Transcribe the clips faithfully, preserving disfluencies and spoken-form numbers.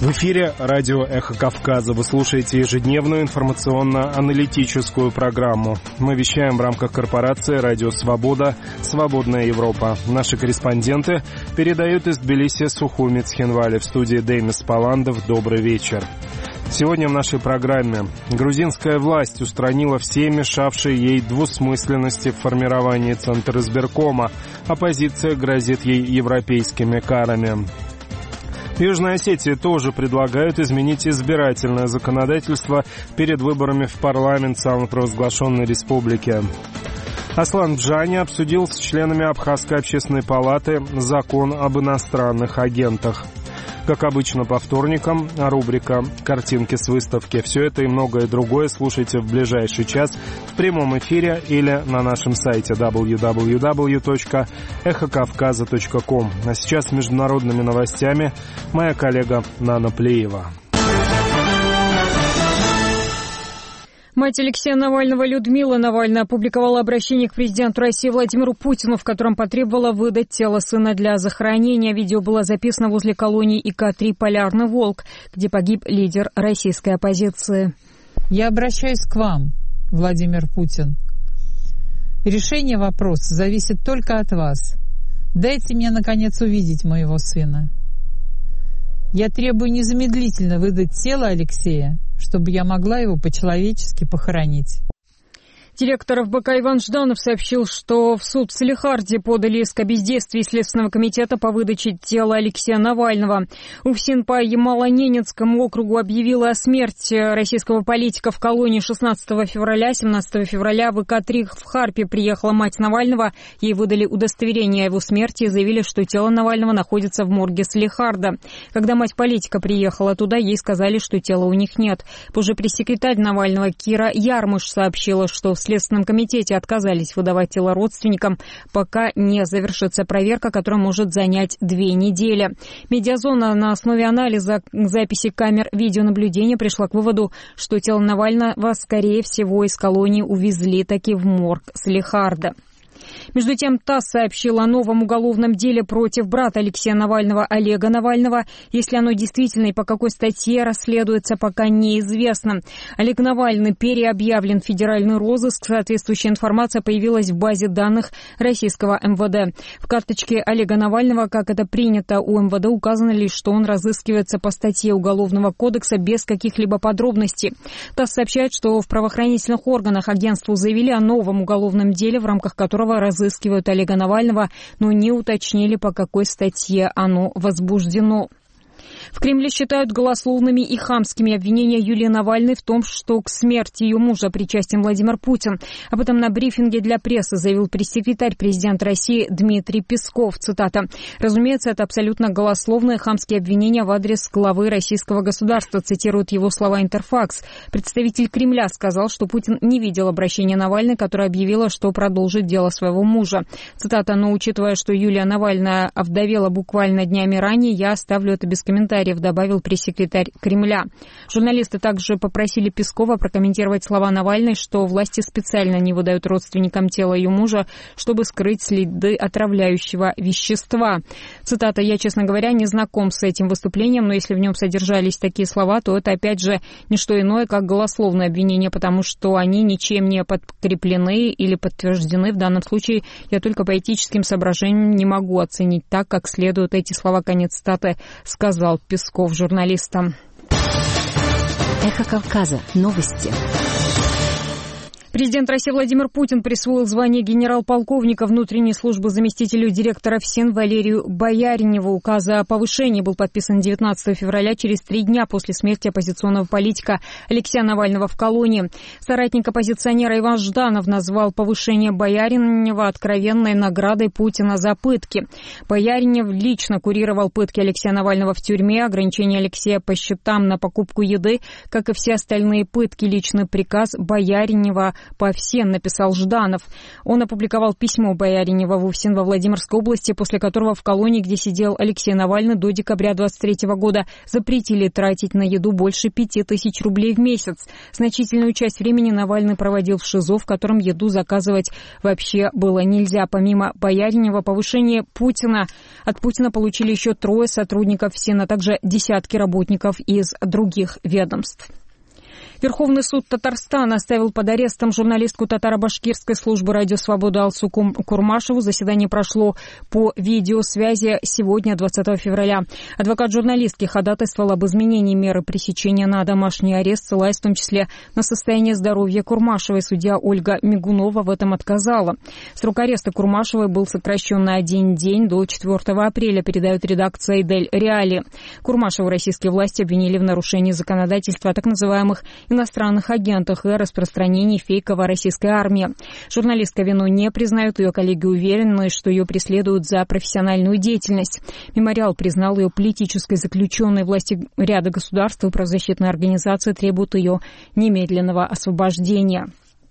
В эфире радио «Эхо Кавказа». Вы слушаете ежедневную информационно-аналитическую программу. Мы вещаем в рамках корпорации «Радио Свобода. Свободная Европа». Наши корреспонденты передают из Тбилиси Сухуми Цхинвали. В студии Деймис Паландов. Добрый вечер. Сегодня в нашей программе. Грузинская власть устранила все мешавшие ей двусмысленности в формировании Центризбиркома. Оппозиция грозит ей европейскими карами. В Южной Осетии тоже предлагают изменить избирательное законодательство перед выборами в парламент самопровозглашенной республики. Аслан Бжани обсудил с членами Абхазской общественной палаты закон об иностранных агентах. Как обычно по вторникам, рубрика «Картинки с выставки». Все это и многое другое слушайте в ближайший час в прямом эфире или на нашем сайте дабл ю дабл ю дабл ю точка эхо кавказа точка ком. А сейчас с международными новостями моя коллега Нана Плеева. Мать Алексея Навального Людмила Навальная опубликовала обращение к президенту России Владимиру Путину, в котором потребовала выдать тело сына для захоронения. Видео было записано возле колонии И К три «Полярный волк», где погиб лидер российской оппозиции. Я обращаюсь к вам, Владимир Путин. Решение вопроса зависит только от вас. Дайте мне, наконец, увидеть моего сына. Я требую незамедлительно выдать тело Алексея, чтобы я могла его по-человечески похоронить. Директор эф бэ ка Иван Жданов сообщил, что в суд в Салехарде подали иск о бездействии Следственного комитета по выдаче тела Алексея Навального. УФСИН по Ямало-Ненецкому округу объявила о смерти российского политика в колонии шестнадцатого февраля. семнадцатого февраля в И К три в Харпе приехала мать Навального. Ей выдали удостоверение о его смерти и заявили, что тело Навального находится в морге Салехарда. Когда мать политика приехала туда, ей сказали, что тела у них нет. Позже пресс-секретарь Навального Кира Ярмыш сообщила, что в В Следственном комитете отказались выдавать тело родственникам, пока не завершится проверка, которая может занять две недели. Медиазона на основе анализа записи камер видеонаблюдения пришла к выводу, что тело Навального, скорее всего, из колонии увезли таки в морг Салехарда. Между тем, ТАСС сообщил о новом уголовном деле против брата Алексея Навального Олега Навального. Если оно действительно и по какой статье расследуется, пока неизвестно. Олег Навальный переобъявлен в федеральный розыск. Соответствующая информация появилась в базе данных российского эм вэ дэ. В карточке Олега Навального, как это принято у эм вэ дэ, указано лишь, что он разыскивается по статье Уголовного кодекса без каких-либо подробностей. ТАСС сообщает, что в правоохранительных органах агентству заявили о новом уголовном деле, в рамках которого разыскивают Олега Навального, но не уточнили, по какой статье оно возбуждено. В Кремле считают голословными и хамскими обвинения Юлии Навальной в том, что к смерти ее мужа причастен Владимир Путин. Об этом на брифинге для прессы заявил пресс-секретарь президента России Дмитрий Песков. Цитата. «Разумеется, это абсолютно голословные хамские обвинения в адрес главы российского государства», цитирует его слова Интерфакс. Представитель Кремля сказал, что Путин не видел обращения Навальной, которая объявила, что продолжит дело своего мужа. Цитата. «Но учитывая, что Юлия Навальная овдовела буквально днями ранее, я оставлю это без комментариев», добавил пресс-секретарь Кремля. Журналисты также попросили Пескова прокомментировать слова Навальной, что власти специально не выдают родственникам тела ее мужа, чтобы скрыть следы отравляющего вещества. Цитата. «Я, честно говоря, не знаком с этим выступлением, но если в нем содержались такие слова, то это, опять же, не что иное, как голословное обвинение, потому что они ничем не подкреплены или подтверждены. В данном случае я только по этическим соображениям не могу оценить так, как следует эти слова». Конец цитаты, сказал Песков журналистам. Эхо Кавказа. Новости. Президент России Владимир Путин присвоил звание генерал-полковника внутренней службы заместителю директора ФСИН Валерию Бояриневу. Указ о повышении был подписан девятнадцатого февраля, через три дня после смерти оппозиционного политика Алексея Навального в колонии. Соратник оппозиционера Иван Жданов назвал повышение Бояринева откровенной наградой Путина за пытки. Бояринев лично курировал пытки Алексея Навального в тюрьме. Ограничение Алексея по счетам на покупку еды, как и все остальные пытки, личный приказ Бояринева по всем, написал Жданов. Он опубликовал письмо Бояринева в УФСИН во Владимирской области, после которого в колонии, где сидел Алексей Навальный до декабря двадцать третьего года, запретили тратить на еду больше пяти тысяч рублей в месяц. Значительную часть времени Навальный проводил в ШИЗО, в котором еду заказывать вообще было нельзя. Помимо Бояринева, повышение Путина от Путина получили еще трое сотрудников ФСИН, а также десятки работников из других ведомств. Верховный суд Татарстана оставил под арестом журналистку татаро-башкирской службы «Радио Свобода» Алсу Курмашеву. Заседание прошло по видеосвязи сегодня, двадцатого февраля. Адвокат журналистки ходатайствовал об изменении меры пресечения на домашний арест, ссылаясь в том числе на состояние здоровья Курмашевой. Судья Ольга Мигунова в этом отказала. Срок ареста Курмашевой был сокращен на один день, до четвёртого апреля, передает редакция «Дель Реали». Курмашеву российские власти обвинили в нарушении законодательства о так называемых иностранных агентах и распространении фейковой российской армии. Журналистка вину не признает, ее коллеги уверены, что ее преследуют за профессиональную деятельность. Мемориал признал ее политической заключенной. Власти ряда государств и правозащитные организации требуют ее немедленного освобождения.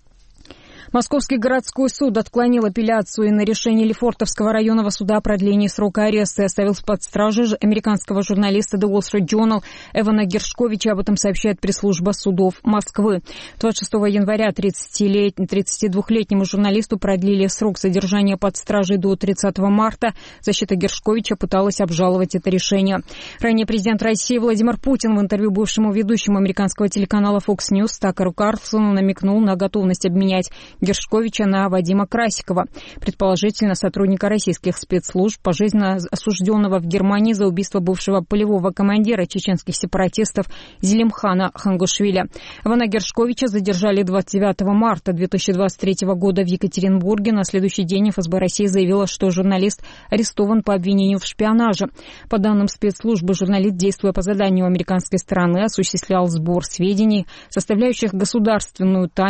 Московский городской суд отклонил апелляцию на решение Лефортовского районного суда о продлении срока ареста и оставил под стражей американского журналиста The Wall Street Journal Эвана Гершковича. Об этом сообщает пресс-служба судов Москвы. двадцать шестого января тридцатидвухлетнему журналисту продлили срок содержания под стражей до тридцатого марта. Защита Гершковича пыталась обжаловать это решение. Ранее президент России Владимир Путин в интервью бывшему ведущему американского телеканала Fox News Такеру Карлсону намекнул на готовность обменять Гершковича на Вадима Красикова, предположительно сотрудника российских спецслужб, пожизненно осужденного в Германии за убийство бывшего полевого командира чеченских сепаратистов Зелимхана Хангушвили. Ивана Гершковича задержали двадцать девятого марта две тысячи двадцать третьего года в Екатеринбурге. На следующий день эф эс бэ России заявила, что журналист арестован по обвинению в шпионаже. По данным спецслужбы, журналист, действуя по заданию американской стороны, осуществлял сбор сведений, составляющих государственную тайну